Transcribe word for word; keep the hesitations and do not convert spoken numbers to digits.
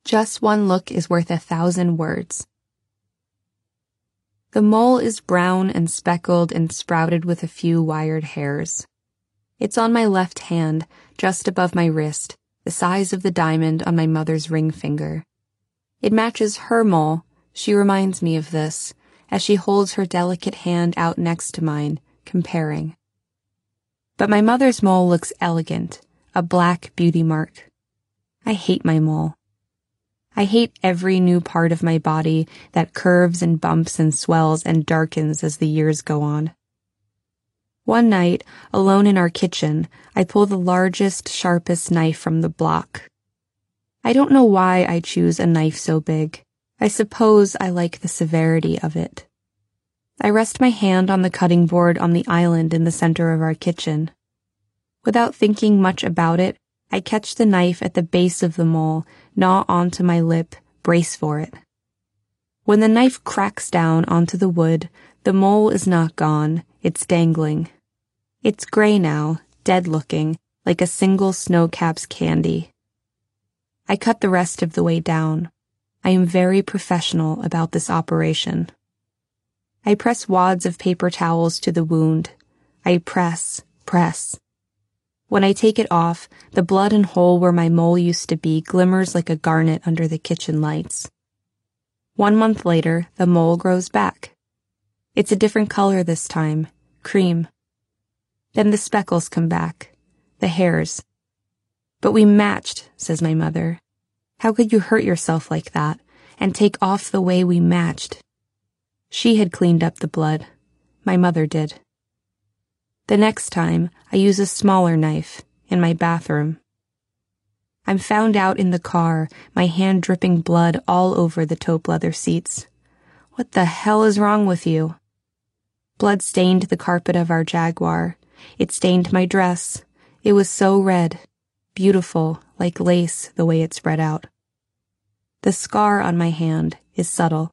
Just one look is worth a thousand words. The mole is brown and speckled and sprouted with a few wired hairs. It's on my left hand, just above my wrist, the size of the diamond on my mother's ring finger. It matches her mole. She reminds me of this, as she holds her delicate hand out next to mine, comparing. But my mother's mole looks elegant, a black beauty mark. I hate my mole. I hate every new part of my body that curves and bumps and swells and darkens as the years go on. One night, alone in our kitchen, I pull the largest, sharpest knife from the block. I don't know why I choose a knife so big. I suppose I like the severity of it. I rest my hand on the cutting board on the island in the center of our kitchen. Without thinking much about it, I catch the knife at the base of the mole, gnaw onto my lip, brace for it. When the knife cracks down onto the wood, the mole is not gone, it's dangling. It's gray now, dead-looking, like a single snow-cap's candy. I cut the rest of the way down. I am very professional about this operation. I press wads of paper towels to the wound. I press, press. When I take it off, the blood and hole where my mole used to be glimmers like a garnet under the kitchen lights. One month later, the mole grows back. It's a different color this time, cream. Then the speckles come back, the hairs. But we matched, says my mother. How could you hurt yourself like that and take off the way we matched? She had cleaned up the blood. My mother did. The next time, I use a smaller knife in my bathroom. I'm found out in the car, my hand dripping blood all over the taupe leather seats. What the hell is wrong with you? Blood stained the carpet of our Jaguar. It stained my dress. It was so red, beautiful, like lace the way it spread out. The scar on my hand is subtle.